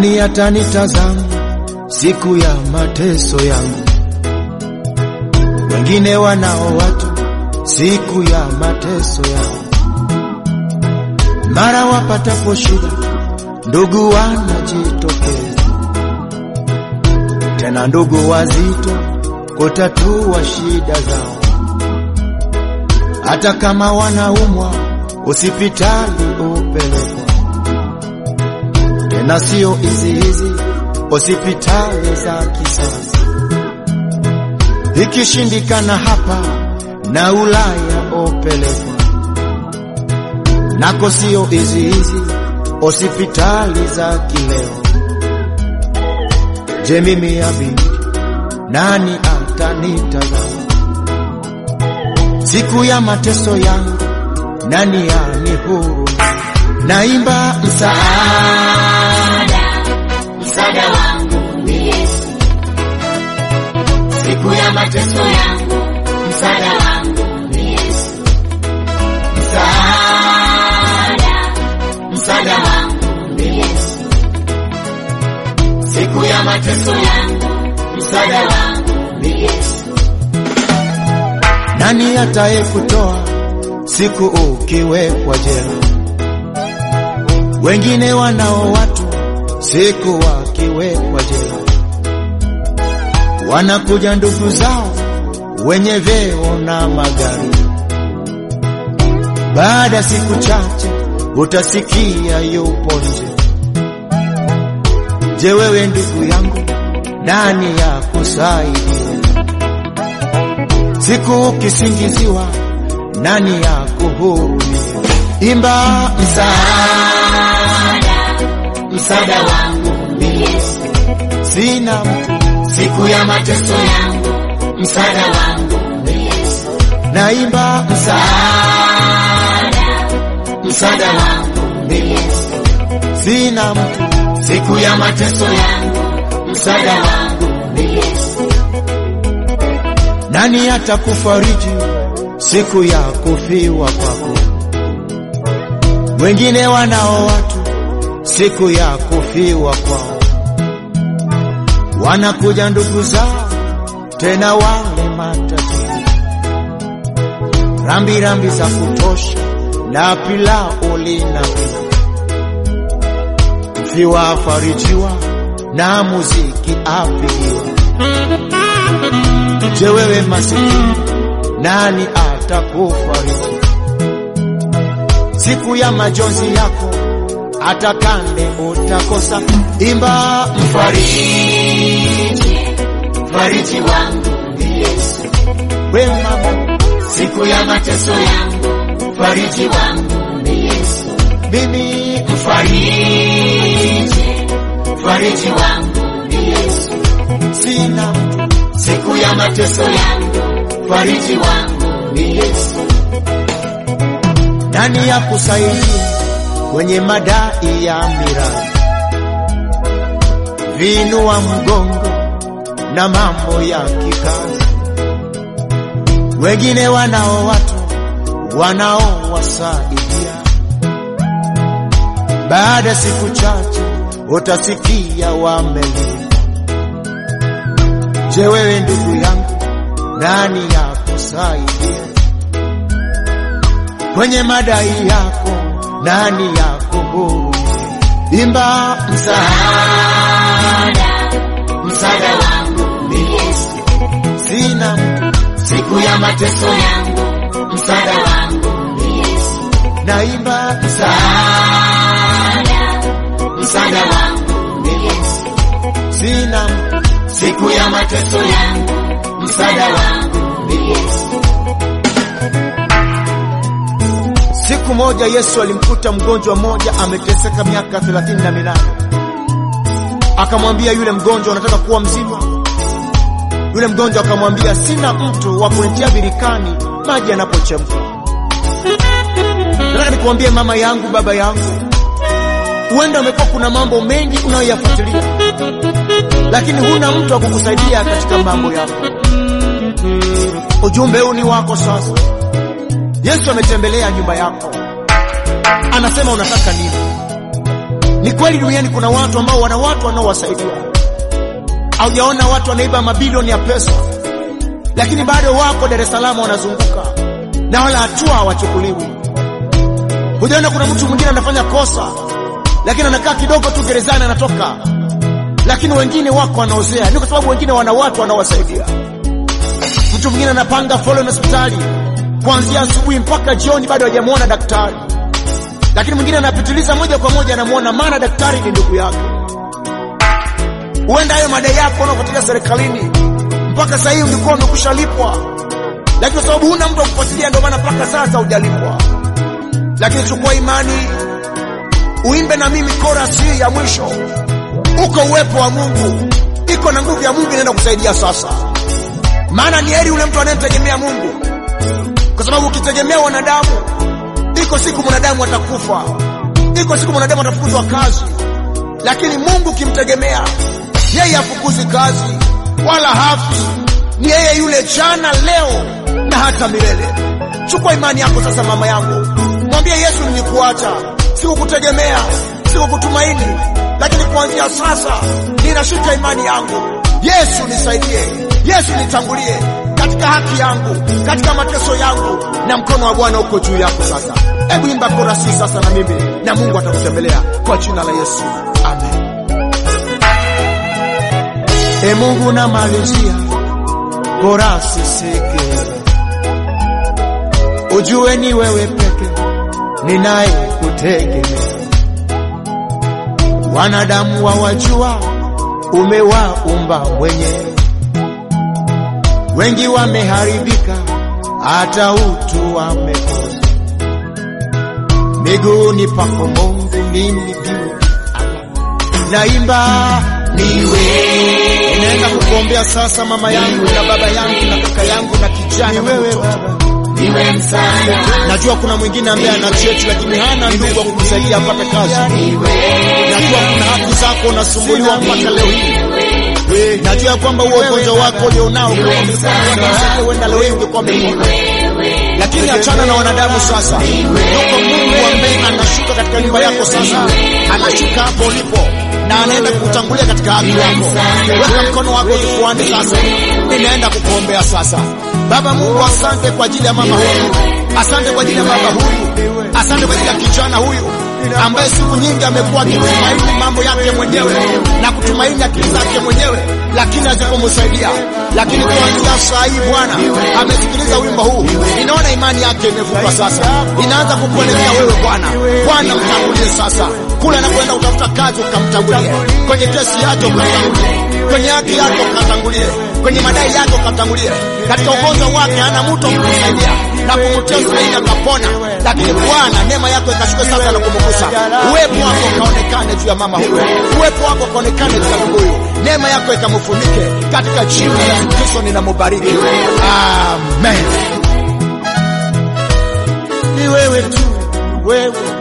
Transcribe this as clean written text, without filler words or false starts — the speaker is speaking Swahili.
Nani atanitazama siku ya mateso yangu? Wengine wanao watu siku ya mateso yangu. Mara wapatapo shida, ndugu wanajitokeza, tena ndugu wazito kutatua shida zao. Hata kama wanaumwa, hospitali upelekwa, tena sio hizi hospitali za kisasa. Ikishindikana hapa na Ulaya upelekwa, nako sio hizi hospitali za kileo. Je, mimi ya binti, nani atanitazama siku ya mateso yangu? Nani anihurumia? Naimba msaada, msaada wangu ni Yesu. Siku ya mateso yangu, msaada wangu ni Yesu. Msaada wangu ni Yesu. Siku ya mateso yangu, msaada wangu ni Yesu. Nani atakayekutoa siku ukiwekwa jela? Wengine wanao watu siku wakiwekwa jela, wanakuja ndugu zao wenye vyeo na magari. Baada siku chache utasikia yupo nje. Je, wewe ndugu yangu, nani ya kusaidia siku ukisingiziwa? Nani ya kuhurumia? Imba msaada wangu ni Yesu. Sina mtu siku ya mateso yangu, msaada wangu ni Yesu. Naimba msaada wangu ni Yesu. Sina mtu siku ya mateso yangu, msaada wangu ni Yesu. Nani atakufariji siku ya kufiwa kwako? Wengine wanao watu siku ya kufiwa kwao, wanakuja ndugu zao tena wale matajiri, rambi za kutosha na pilau linapika. Mfiwa afarijiwa na muziki apigiwa. Je, wewe masikini, nani atakufariji siku ya majonzi yako? Hata kande utakosa. Imba mfariji wangu ni Yesu. we mama, siku ya mateso yangu, mfariji wangu ni Yesu. mimi mfariji wangu ni Yesu. sina mtu siku ya mateso yangu, mfariji wangu ni Yesu. nani ya kusaidia kwenye madai ya miradi, vinua mgongo na mambo ya kikazi? Wengine wanao watu wanaowasaidia, baada siku chache utasikia wamelia. Je, wewe ndugu yangu, nani ya kusaidia kwenye madai yako? Nani ya kuhurumia? Imba msaada wangu ni Yesu. Sina mtu siku ya mateso yangu, msaada wangu ni Yesu. naimba msaada wangu ni Yesu. sina mtu siku ya mateso yangu, msaada wangu ni Yesu. Siku moja Yesu alimkuta mgonjwa mmoja ameteseka miaka 38. Akamwambia yule mgonjwa, unataka kuwa mzima? Yule mgonjwa akamwambia, sina mtu wa kunitia birikani maji yanapochemka. Nataka nikwambie mama yangu, baba yangu, huenda umekuwa kuna mambo mengi unayoyafuatilia, lakini huna mtu wa kukusaidia katika mambo yako. Ujumbe huu ni wako sasa. Yesu ametembelea nyumba yako, anasema unataka nini? Ni kweli duniani kuna watu ambao wana watu wanaowasaidia. Haujaona watu wanaiba mabilioni ya pesa, lakini bado wako Dar es Salaam wanazunguka na wala hatua hawachukuliwi. Hujaona kuna mtu mwingine anafanya kosa, lakini anakaa kidogo tu gerezani anatoka, lakini wengine wako wanaozea. Ni kwa sababu wengine wana watu wanaowasaidia. Mtu mwingine anapanga foleni hospitali kuanzia asubuhi mpaka jioni, bado hajamuona daktari, lakini mwingine anapitiliza moja kwa moja anamuona, maana daktari ni ndugu yake. Huenda hayo madai yako unapotea serikalini mpaka sasa hivi ulikuwa umekushalipwa, lakini kwa sababu huna mtu kufuatilia ndio maana mpaka sasa hujalipwa. Lakini chukua imani, uimbe na mimi chorus hii ya mwisho. Uko uwepo wa Mungu, iko na nguvu ya Mungu inaenda kusaidia sasa. Maana ni heri ule mtu anayetegemea Mungu, kwa sababu ukitegemea wanadamu, iko siku mwanadamu atakufa, iko siku mwanadamu atafukuzwa kazi. Lakini Mungu kimtegemea, yeye hafukuzi kazi wala hafi. Ni yeye yule jana, leo na hata milele. Chukua imani yako sasa, mama yangu, mwambie Yesu, nilikuacha, sikukutegemea, sikukutumaini, lakini kuanzia sasa ninashika imani yangu. Yesu nisaidie, Yesu nitangulie katika haki yangu, katika mateso yangu, na mkono wa Bwana uko juu yako sasa. Hebu imba korasi sasa na mimi, na Mungu atakutembelea kwa jina la Yesu. Amen. Mungu na malizia korasi sike, ujue ni wewe peke ninaye kutegemea. Wanadamu wawajua umewaumba mwenyewe, wengi wameharibika hata utu wamekosa. Miguuni pako Mungu mimi juu naimba niwe. Ninaenda kukuombea sasa mama yangu na baba yangu na kaka yangu na kijana wewe baba. Niwe msaada. Najua kuna mwingine ambaye ana cheti lakini hana ndugu wa kumsaidia apate kazi. Najua kuna haki zako unasumbuliwa mpaka leo hii. Najua kwamba huo ugonjwa wako ulionao huenda leo hii ungekuwa umepona. Lakini achana na wanadamu sasa. Yuko Mungu ambaye anashuka katika nyumba yako sasa. Anashuka hapo ulipo na anaenda kukutangulia katika haki yako. Weka mkono wako kifuani sasa. Ninaenda kukuombea sasa. Baba Mungu, asante kwa ajili ya mama huyu. Asante kwa ajili ya baba huyu. Asante kwa ajili ya kijana huyu ambaye siku nyingi amekuwa akitumaini mambo yake mwenyewe na kutumaini akili zake mwenyewe, lakini hazikumsaidia. Lakini kuanzia saa hii Bwana amesikiliza wimbo huu. Ninaona imani yake imevuka sasa. Inaanza kukuelekea wewe Bwana. Bwana mtangulie sasa. Kule anapoenda utafuta kazi ukamtangulie. Kwenye kesi yake ukamtangulie. Kwenye haki yako ukamtangulie. Kwenye madai yako ukamtangulie. Katika ugonjwa wake hana mtu kumsaidia na kumtia zaidi akapona. Lakini Bwana neema yako ikashuka sasa na kumgusa. Uwepo wako kaonekane juu ya mama huyu. Uwepo wako kaonekane juu ya huyu. Neema yako ikamfunike katika jina la Yesu Kristo ninamubariki. Amen. Ni wewe tu, wewe